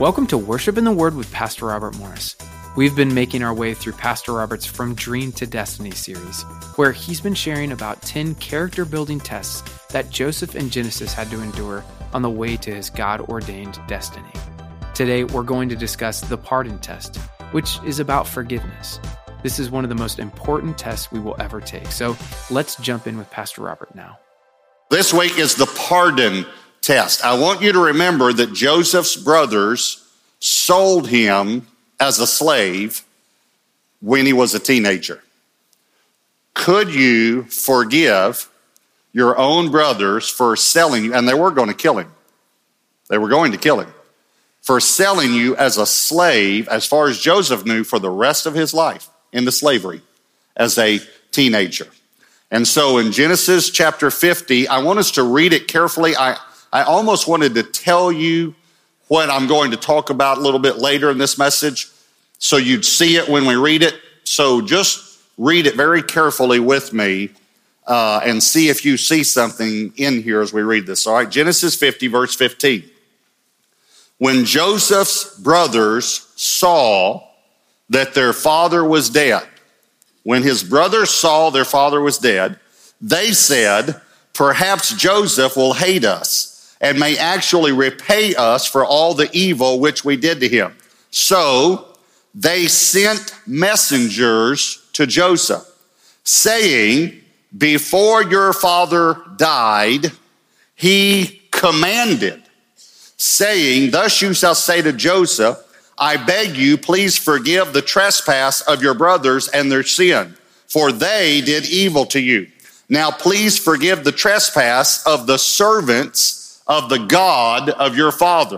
Welcome to Worship in the Word with Pastor Robert Morris. We've been making our way through Pastor Robert's From Dream to Destiny series, where he's been sharing about 10 character-building tests that Joseph in Genesis had to endure on the way to his God-ordained destiny. Today, we're going to discuss the pardon test, which is about forgiveness. This is one of the most important tests we will ever take. So let's jump in with Pastor Robert now. This week is the pardon test. I want you to remember that Joseph's brothers sold him as a slave when he was a teenager. Could you forgive your own brothers for selling you? And they were going to kill him. They were going to kill him for selling you as a slave, as far as Joseph knew, for the rest of his life into slavery as a teenager. And so in Genesis chapter 50, I want us to read it carefully. I almost wanted to tell you what I'm going to talk about a little bit later in this message so you'd see it when we read it. So just read it very carefully with me and see if you see something in here as we read this. All right, Genesis 50, verse 15. When Joseph's brothers saw that their father was dead, when his brothers saw their father was dead, they said, "Perhaps Joseph will hate us and may actually repay us for all the evil which we did to him." So they sent messengers to Joseph, saying, "Before your father died, he commanded, saying, 'Thus you shall say to Joseph, I beg you, please forgive the trespass of your brothers and their sin, for they did evil to you. Now please forgive the trespass of the servants of the God of your father.'"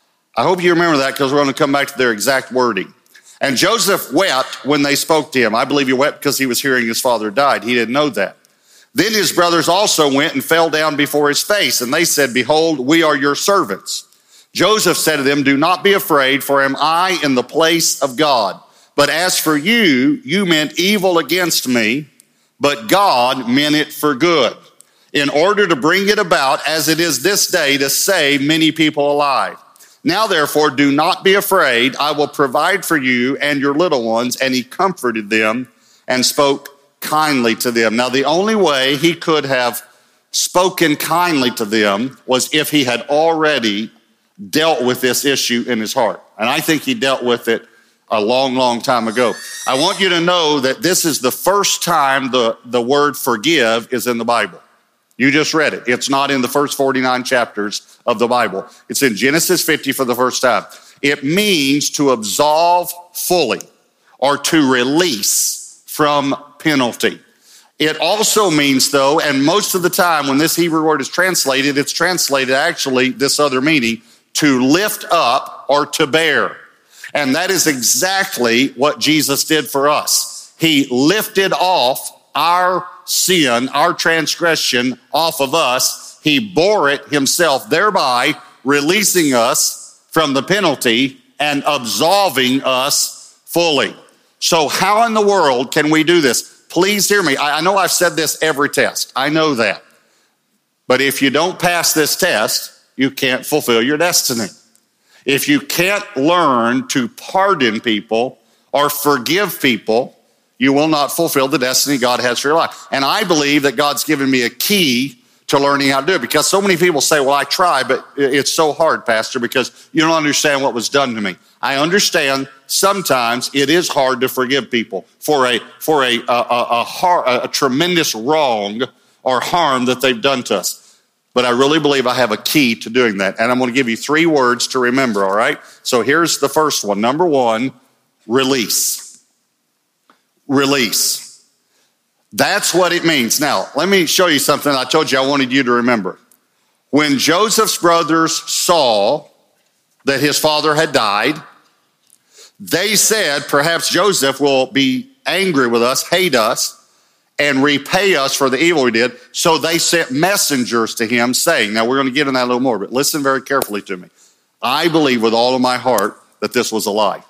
I hope you remember that, because we're going to come back to their exact wording. "And Joseph wept when they spoke to him." I believe he wept because he was hearing his father died. He didn't know that. "Then his brothers also went and fell down before his face, and they said, 'Behold, we are your servants.' Joseph said to them, 'Do not be afraid, for am I in the place of God? But as for you, you meant evil against me, but God meant it for good, in order to bring it about as it is this day, to save many people alive. Now therefore do not be afraid. I will provide for you and your little ones.' And he comforted them and spoke kindly to them." Now the only way he could have spoken kindly to them was if he had already dealt with this issue in his heart. And I think he dealt with it a long, long time ago. I want you to know that this is the first time the word forgive is in the Bible. You just read it. It's not in the first 49 chapters of the Bible. It's in Genesis 50 for the first time. It means to absolve fully or to release from penalty. It also means, though, and most of the time when this Hebrew word is translated, it's translated actually this other meaning, to lift up or to bear. And that is exactly what Jesus did for us. He lifted off our sin, our transgression off of us. He bore it himself, thereby releasing us from the penalty and absolving us fully. So how in the world can we do this? Please hear me. I know I've said this every test. I know that. But if you don't pass this test, you can't fulfill your destiny. If you can't learn to pardon people or forgive people, you will not fulfill the destiny God has for your life. And I believe that God's given me a key to learning how to do it, because so many people say, "Well, I try, but it's so hard, Pastor, because you don't understand what was done to me." I understand sometimes it is hard to forgive people for a tremendous wrong or harm that they've done to us. But I really believe I have a key to doing that. And I'm going to give you 3 words to remember, all right? So here's the first one. Number 1, release. Release. That's what it means. Now, let me show you something I told you I wanted you to remember. When Joseph's brothers saw that his father had died, they said, "Perhaps Joseph will be angry with us, hate us, and repay us for the evil we did." So they sent messengers to him saying, now we're going to get in that a little more, but listen very carefully to me. I believe with all of my heart that this was a lie.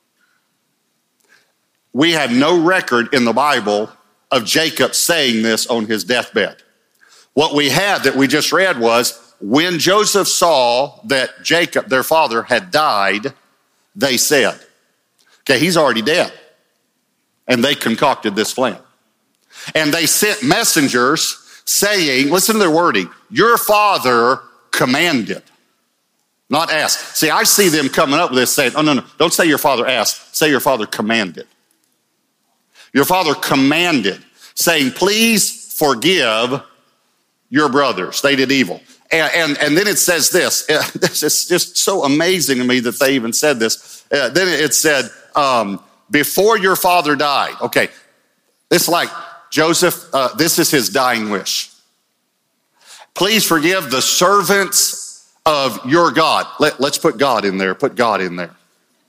We have no record in the Bible of Jacob saying this on his deathbed. What we had that we just read was when Joseph saw that Jacob, their father, had died, they said, okay, he's already dead. And they concocted this plan. And they sent messengers saying, listen to their wording, your father commanded, not asked. See, I see them coming up with this saying, oh, no, don't say your father asked, say your father commanded. Your father commanded, saying, please forgive your brothers. They did evil. And then it says this. This is just so amazing to me that they even said this. Then it said, before your father died. Okay, it's like Joseph, this is his dying wish. Please forgive the servants of your God. Let's put God in there. Put God in there.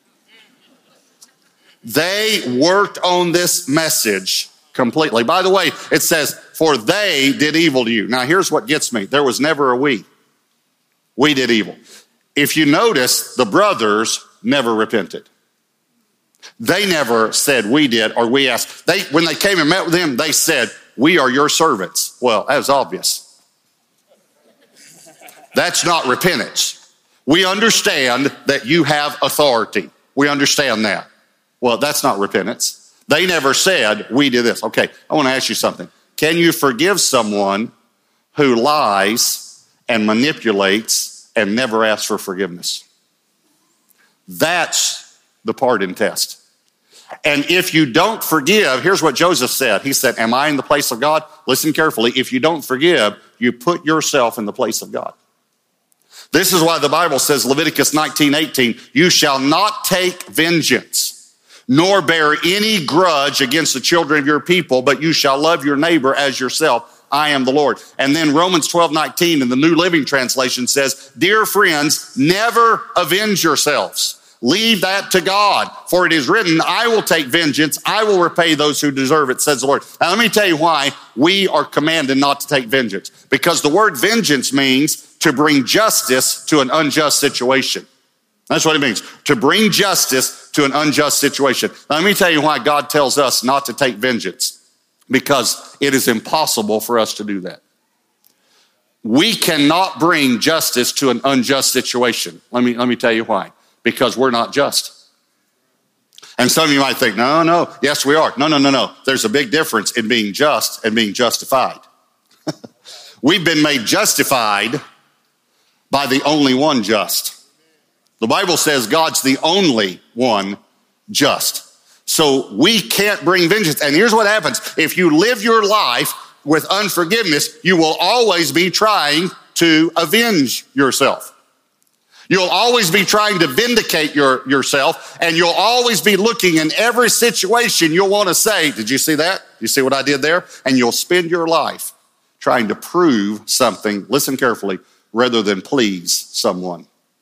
They worked on this message completely. By the way, it says, for they did evil to you. Now, here's what gets me. There was never a we. We did evil. If you notice, the brothers never repented. They never said we did or we asked. When they came and met with him, they said, we are your servants. Well, that was obvious. That's not repentance. We understand that you have authority. We understand that. Well, that's not repentance. They never said, we did this. Okay, I want to ask you something. Can you forgive someone who lies and manipulates and never asks for forgiveness? That's the pardon test. And if you don't forgive, here's what Joseph said. He said, am I in the place of God? Listen carefully. If you don't forgive, you put yourself in the place of God. This is why the Bible says, Leviticus 19:18, you shall not take vengeance, nor bear any grudge against the children of your people, but you shall love your neighbor as yourself. I am the Lord. And then Romans 12:19 in the New Living Translation says, dear friends, never avenge yourselves. Leave that to God, for it is written, I will take vengeance. I will repay those who deserve it, says the Lord. Now, let me tell you why we are commanded not to take vengeance. Because the word vengeance means to bring justice to an unjust situation. That's what it means, to bring justice to an unjust situation. Now, let me tell you why God tells us not to take vengeance. Because it is impossible for us to do that. We cannot bring justice to an unjust situation. Let me tell you why. Because we're not just. And some of you might think, no, yes, we are. No. There's a big difference in being just and being justified. We've been made justified by the only one just. The Bible says God's the only one just. So we can't bring vengeance. And here's what happens. If you live your life with unforgiveness, you will always be trying to avenge yourself. You'll always be trying to vindicate yourself, and you'll always be looking in every situation you'll want to say, did you see that? You see what I did there? And you'll spend your life trying to prove something, listen carefully, rather than please someone.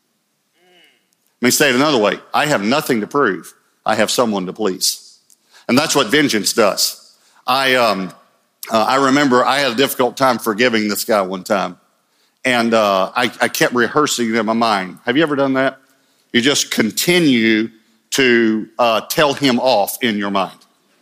Let me say it another way. I have nothing to prove. I have someone to please. And that's what vengeance does. I remember I had a difficult time forgiving this guy one time. And I kept rehearsing it in my mind. Have you ever done that? You just continue to tell him off in your mind.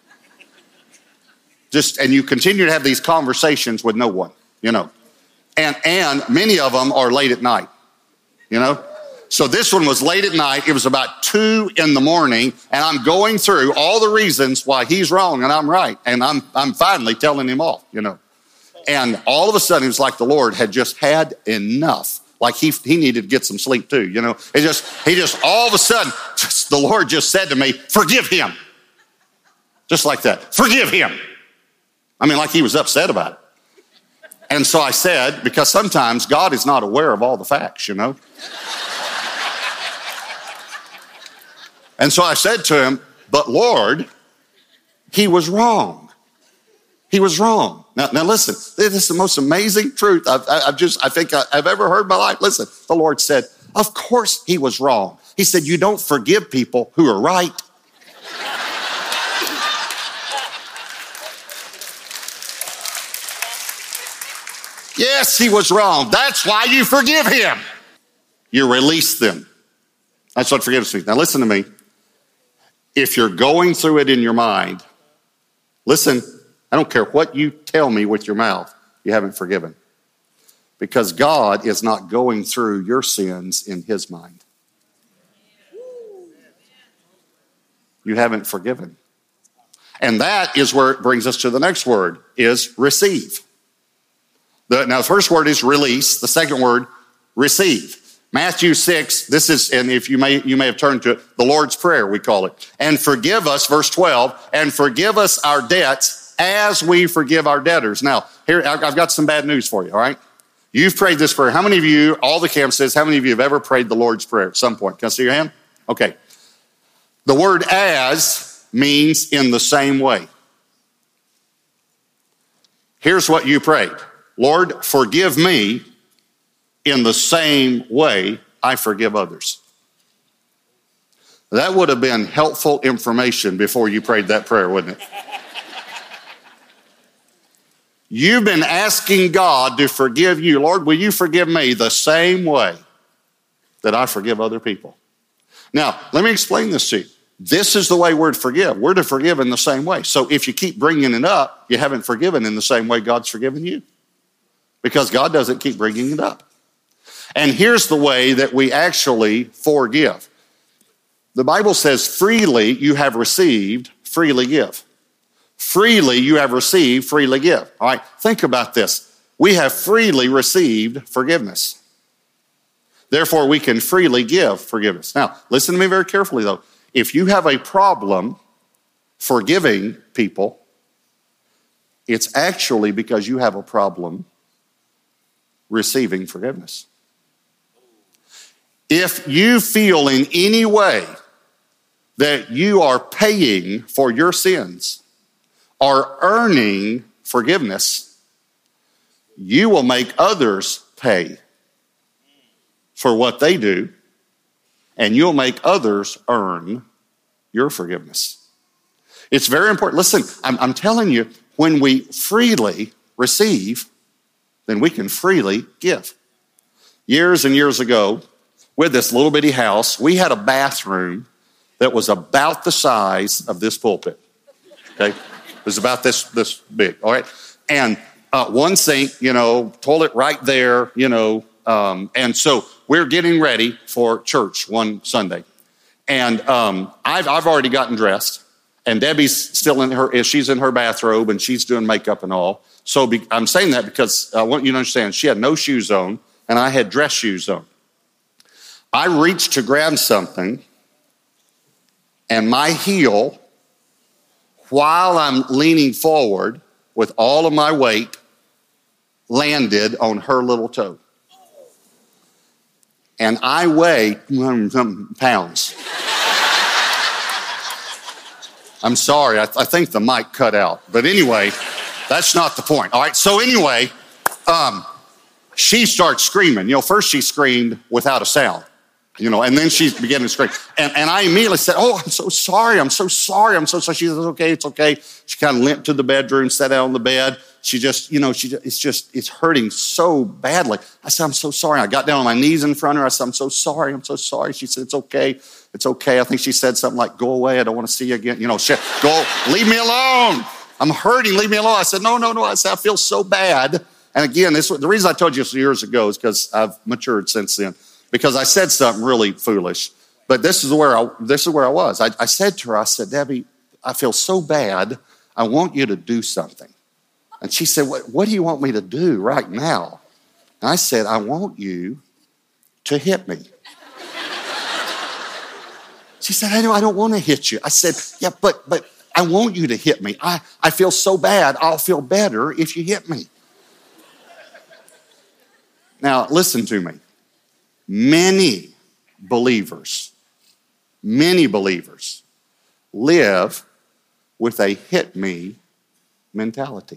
And you continue to have these conversations with no one, you know. And many of them are late at night, you know. So this one was late at night. It was about 2 a.m, and I'm going through all the reasons why he's wrong and I'm right. And I'm finally telling him off, you know. And all of a sudden, it was like the Lord had just had enough. Like he needed to get some sleep too, you know. He just all of a sudden, the Lord just said to me, forgive him. Just like that, forgive him. I mean, like he was upset about it. And so I said, because sometimes God is not aware of all the facts, you know. And so I said to him, but Lord, he was wrong. He was wrong. Now listen, this is the most amazing truth I think I've ever heard in my life. Listen, the Lord said, of course he was wrong. He said, you don't forgive people who are right. Yes, he was wrong. That's why you forgive him. You release them. That's what forgiveness means. Now listen to me. If you're going through it in your mind, listen, I don't care what you tell me with your mouth, you haven't forgiven. because God is not going through your sins in his mind. You haven't forgiven. And that is where it brings us to the next word, is receive. Now, the first word is release. The second word, receive. Matthew 6, this is, and if you may have turned to it, the Lord's Prayer, we call it. And forgive us, verse 12, and forgive us our debts as we forgive our debtors. Now, here, I've got some bad news for you, all right? You've prayed this prayer. How many of you, all the campuses, how many of you have ever prayed the Lord's Prayer at some point? Can I see your hand? Okay. The word as means in the same way. Here's what you prayed. Lord, forgive me in the same way I forgive others. That would have been helpful information before you prayed that prayer, wouldn't it? You've been asking God to forgive you. Lord, will you forgive me the same way that I forgive other people? Now, let me explain this to you. This is the way we're to forgive. We're to forgive in the same way. So if you keep bringing it up, you haven't forgiven in the same way God's forgiven you. Because God doesn't keep bringing it up. And here's the way that we actually forgive. The Bible says, freely you have received, freely give. Freely you have received, freely give. All right, think about this. We have freely received forgiveness. Therefore, we can freely give forgiveness. Now, listen to me very carefully, though. If you have a problem forgiving people, it's actually because you have a problem receiving forgiveness. If you feel in any way that you are paying for your sins or earning forgiveness, you will make others pay for what they do, and you'll make others earn your forgiveness. It's very important. Listen, I'm telling you, when we freely receive, then we can freely give. Years and years ago, with this little bitty house, we had a bathroom that was about the size of this pulpit. Okay? It was about this big, all right? And one sink, toilet right there, and so we're getting ready for church one Sunday. And I've already gotten dressed, and Debbie's still she's in her bathrobe, and she's doing makeup and all. So I'm saying that because I want you to understand, she had no shoes on, and I had dress shoes on. I reached to grab something, and my heel, while I'm leaning forward with all of my weight, landed on her little toe. And I weigh something pounds. I'm sorry, I think the mic cut out. But anyway, that's not the point. All right, so anyway, she starts screaming. First she screamed without a sound. And then she began to scream. And I immediately said, oh, I'm so sorry. I'm so sorry. She says, okay, it's okay. She kind of limped to the bedroom, sat down on the bed. She just, it's hurting so badly. I said, I'm so sorry. I got down on my knees in front of her. I said, I'm so sorry. I'm so sorry. She said, it's okay. It's okay. I think she said something like, go away. I don't want to see you again. Leave me alone. I'm hurting. Leave me alone. I said, no. I said, I feel so bad. And again, the reason I told you this years ago is because I've matured since then. Because I said something really foolish. But this is where I was. I said to her, I said, Debbie, I feel so bad. I want you to do something. And she said, what do you want me to do right now? And I said, I want you to hit me. She said, I don't want to hit you. I said, yeah, but I want you to hit me. I feel so bad. I'll feel better if you hit me. Now, listen to me. Many believers live with a hit me mentality.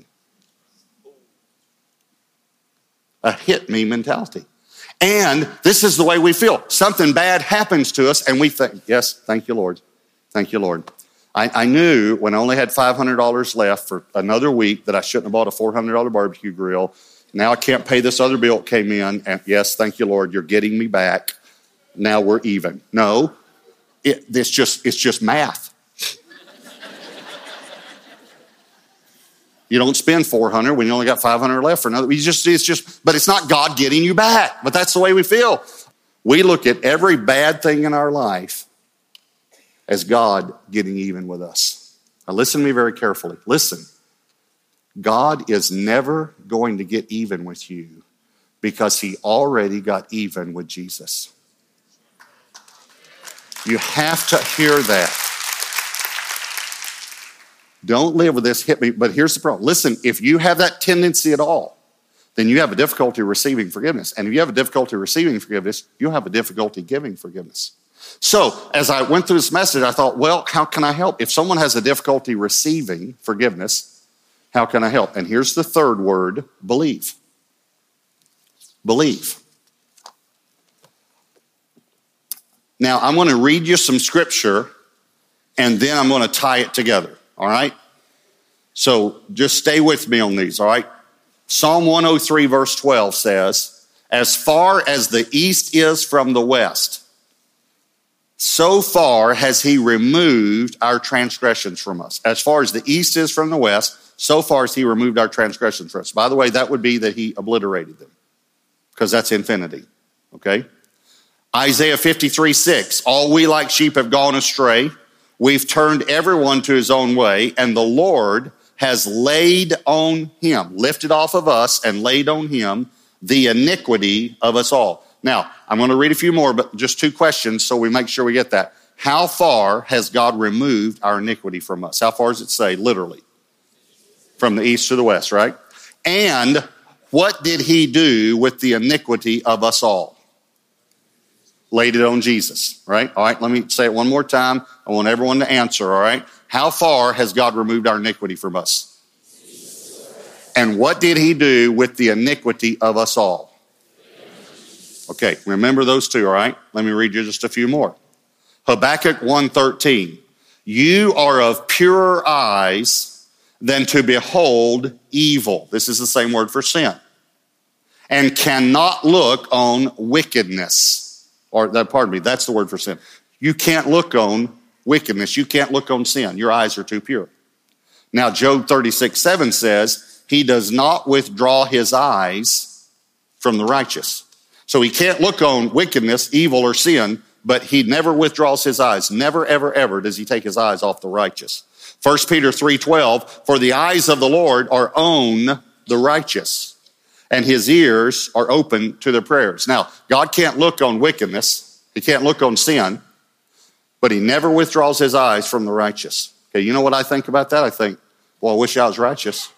A hit me mentality. And this is the way we feel. Something bad happens to us and we think, yes, thank you, Lord. Thank you, Lord. I knew when I only had $500 left for another week that I shouldn't have bought a $400 barbecue grill. Now I can't pay this other bill that came in. And yes, thank you, Lord, you're getting me back. Now we're even. No, it's just math. You don't spend $400 when you only got $500 left for another. But it's not God getting you back. But that's the way we feel. We look at every bad thing in our life as God getting even with us. Now listen to me very carefully. Listen. God is never going to get even with you because he already got even with Jesus. You have to hear that. Don't live with this, hit me. But here's the problem. Listen, if you have that tendency at all, then you have a difficulty receiving forgiveness. And if you have a difficulty receiving forgiveness, you'll have a difficulty giving forgiveness. So as I went through this message, I thought, well, how can I help? If someone has a difficulty receiving forgiveness, how can I help? And here's the third word, believe. Believe. Now, I'm going to read you some scripture, and then I'm going to tie it together. All right? So just stay with me on these, all right? Psalm 103 verse 12 says, as far as the east is from the west, so far has he removed our transgressions from us. As far as the east is from the west, so far as he removed our transgressions from us. By the way, that would be that he obliterated them, because that's infinity, okay? Isaiah 53:6, all we like sheep have gone astray. We've turned everyone to his own way, and the Lord has laid on him, lifted off of us and laid on him the iniquity of us all. Now, I'm going to read a few more, but just two questions so we make sure we get that. How far has God removed our iniquity from us? How far does it say, literally? From the east to the west, right? And what did he do with the iniquity of us all? Laid it on Jesus, right? All right, let me say it one more time. I want everyone to answer, all right? How far has God removed our iniquity from us? And what did he do with the iniquity of us all? Okay, remember those two, all right? Let me read you just a few more. Habakkuk 1:13. You are of purer eyes than to behold evil. This is the same word for sin. And cannot look on wickedness. That's the word for sin. You can't look on wickedness. You can't look on sin. Your eyes are too pure. Now, Job 36:7 says, he does not withdraw his eyes from the righteous. So he can't look on wickedness, evil, or sin, but he never withdraws his eyes. Never, ever, ever does he take his eyes off the righteous. 1 Peter 3:12, for the eyes of the Lord are on the righteous, and his ears are open to their prayers. Now, God can't look on wickedness. He can't look on sin, but he never withdraws his eyes from the righteous. Okay, you know what I think about that? I think, well, I wish I was righteous.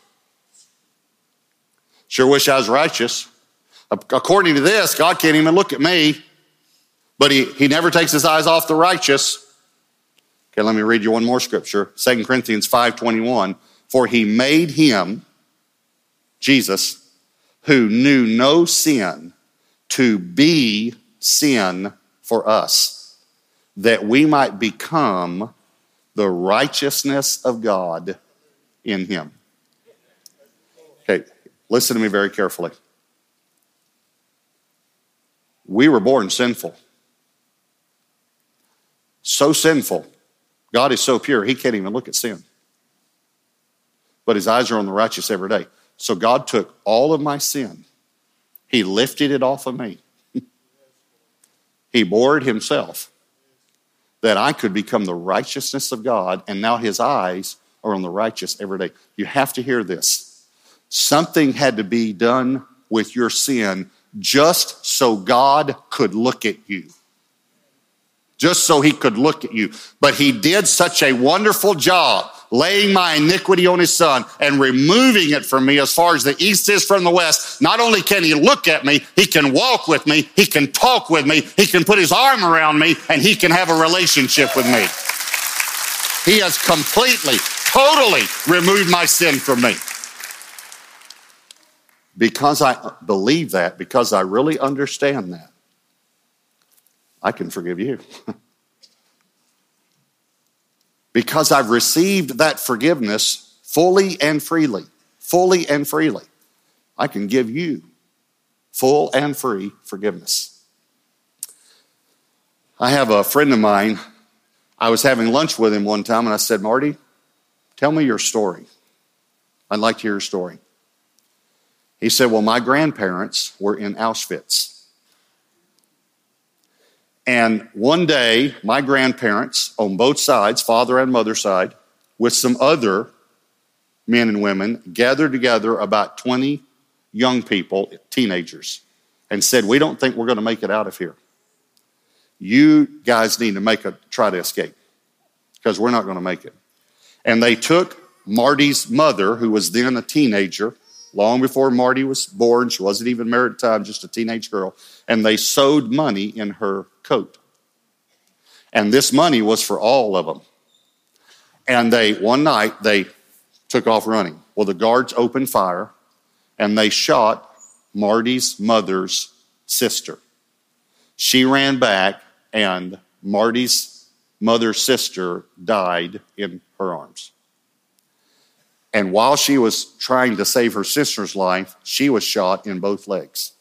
Sure wish I was righteous. According to this, God can't even look at me, but he never takes his eyes off the righteous. Okay, let me read you one more scripture. 2 Corinthians 5:21. For he made him, Jesus, who knew no sin, to be sin for us, that we might become the righteousness of God in him. Okay, listen to me very carefully. We were born sinful. So sinful. God is so pure, he can't even look at sin. But his eyes are on the righteous every day. So God took all of my sin. He lifted it off of me. He bore it himself that I could become the righteousness of God, and now his eyes are on the righteous every day. You have to hear this. Something had to be done with your sin just so God could look at you. Just so he could look at you. But he did such a wonderful job laying my iniquity on his son and removing it from me as far as the east is from the west. Not only can he look at me, he can walk with me, he can talk with me, he can put his arm around me, and he can have a relationship with me. He has completely, totally removed my sin from me. Because I believe that, because I really understand that, I can forgive you. Because I've received that forgiveness fully and freely, I can give you full and free forgiveness. I have a friend of mine. I was having lunch with him one time, and I said, Marty, tell me your story. I'd like to hear your story. He said, well, my grandparents were in Auschwitz. And one day, my grandparents on both sides, father and mother side, with some other men and women, gathered together about 20 young people, teenagers, and said, we don't think we're going to make it out of here. You guys need to try to escape because we're not going to make it. And they took Marty's mother, who was then a teenager, long before Marty was born. She wasn't even married at the time, just a teenage girl. And they sewed money in her coat. And this money was for all of them. And one night, they took off running. Well, the guards opened fire, and they shot Marty's mother's sister. She ran back, and Marty's mother's sister died in her arms. And while she was trying to save her sister's life, she was shot in both legs.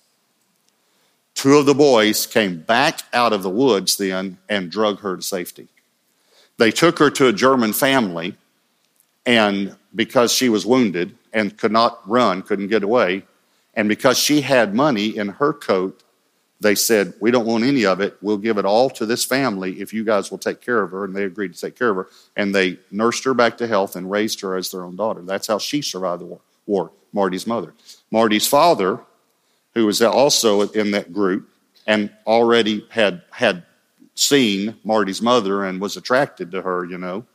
Two of the boys came back out of the woods then and drug her to safety. They took her to a German family, and because she was wounded and could not run, couldn't get away, and because she had money in her coat, they said, we don't want any of it. We'll give it all to this family if you guys will take care of her. And they agreed to take care of her. And they nursed her back to health and raised her as their own daughter. That's how she survived the war, Marty's mother. Marty's father, who was also in that group and already had seen Marty's mother and was attracted to her,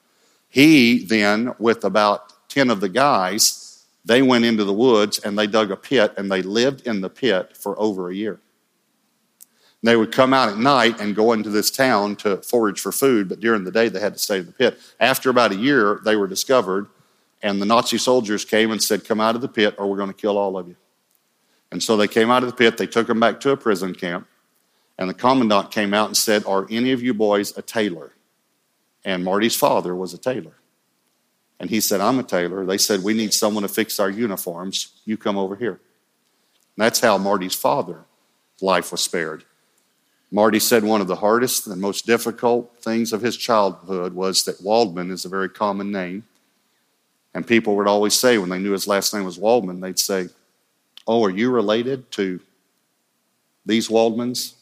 he then, with about 10 of the guys, they went into the woods and they dug a pit, and they lived in the pit for over a year. They would come out at night and go into this town to forage for food, but during the day they had to stay in the pit. After about a year, they were discovered, and the Nazi soldiers came and said, come out of the pit or we're going to kill all of you. And so they came out of the pit, they took them back to a prison camp, and the commandant came out and said, are any of you boys a tailor? And Marty's father was a tailor. And he said, I'm a tailor. They said, we need someone to fix our uniforms. You come over here. And that's how Marty's father's life was spared. Marty said one of the hardest and most difficult things of his childhood was that Waldman is a very common name. And people would always say, when they knew his last name was Waldman, they'd say, oh, are you related to these Waldmans?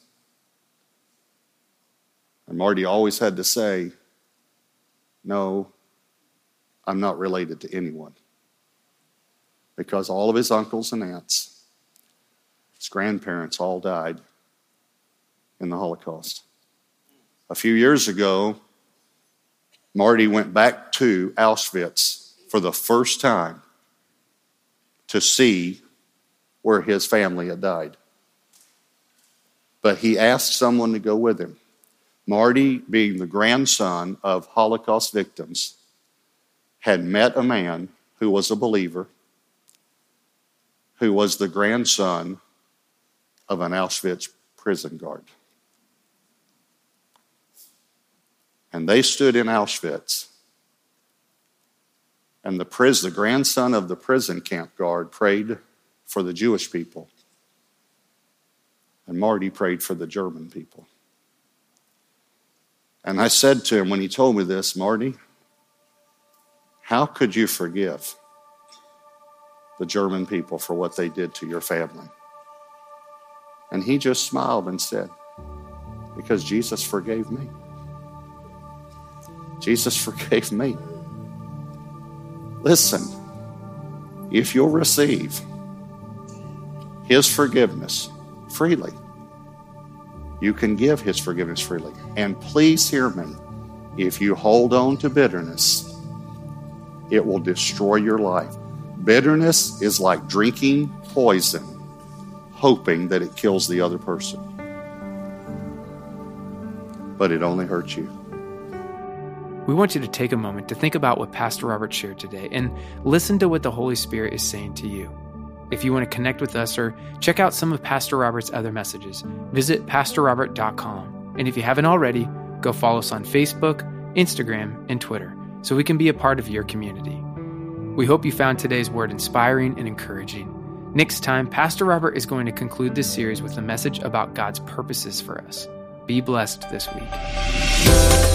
And Marty always had to say, no, I'm not related to anyone. Because all of his uncles and aunts, his grandparents all died in the Holocaust. A few years ago, Marty went back to Auschwitz for the first time to see where his family had died. But he asked someone to go with him. Marty, being the grandson of Holocaust victims, had met a man who was a believer, who was the grandson of an Auschwitz prison guard. And they stood in Auschwitz, and the grandson of the prison camp guard prayed for the Jewish people, and Marty prayed for the German people. And I said to him when he told me this, Marty, how could you forgive the German people for what they did to your family? And he just smiled and said, because Jesus forgave me. Jesus forgave me. Listen, if you'll receive his forgiveness freely, you can give his forgiveness freely. And please hear me, if you hold on to bitterness, it will destroy your life. Bitterness is like drinking poison, hoping that it kills the other person. But it only hurts you. We want you to take a moment to think about what Pastor Robert shared today and listen to what the Holy Spirit is saying to you. If you want to connect with us or check out some of Pastor Robert's other messages, visit pastorrobert.com. And if you haven't already, go follow us on Facebook, Instagram, and Twitter so we can be a part of your community. We hope you found today's word inspiring and encouraging. Next time, Pastor Robert is going to conclude this series with a message about God's purposes for us. Be blessed this week.